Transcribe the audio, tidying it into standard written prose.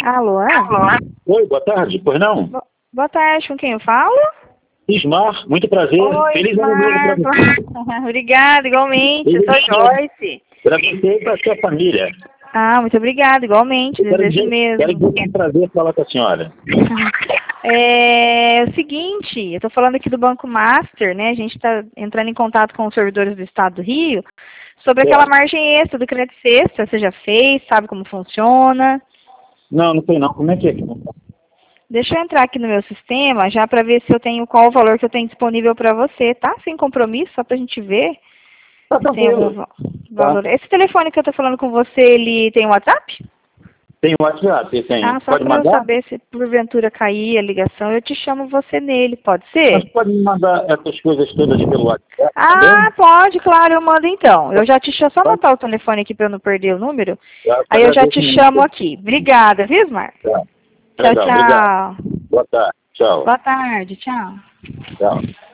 Alô? Oi, boa tarde, pois não? Boa tarde, com quem eu falo? Ismar, muito prazer. Oi, Feliz ano novo pra você. Obrigada, igualmente. Eu sou Joyce. Para você e para sua família. Ah, muito obrigada, igualmente. Desejo Quero mesmo. dizer que é um prazer falar com a senhora. É o seguinte, eu estou falando aqui do Banco Master, né? A gente está entrando em contato com os servidores do Estado do Rio sobre aquela margem extra do crédito sexta. Você já fez? Sabe como funciona? Não sei não. Como é que é? Deixa eu entrar aqui no meu sistema já para ver se eu tenho qual o valor que eu tenho disponível para você, tá? Sem compromisso, só para a gente ver Tá se tem algum tranquilo. valor. Tá. Esse telefone que eu estou falando com você, ele tem WhatsApp? Tem o WhatsApp, tem. Ah, só Pode para eu mandar? saber se porventura cair a ligação, eu te chamo você nele, pode Mas ser? pode me mandar essas coisas todas pelo WhatsApp Ah, também? pode, claro, eu mando então. Eu já te chamo, só anotar o telefone aqui para eu não perder o número. Aí eu já te Agradeço chamo muito. aqui. Obrigada, viu, Smar? Tá. Tchau, Legal, obrigado. tchau. Boa tarde. Tchau. Boa tarde, tchau. Tchau.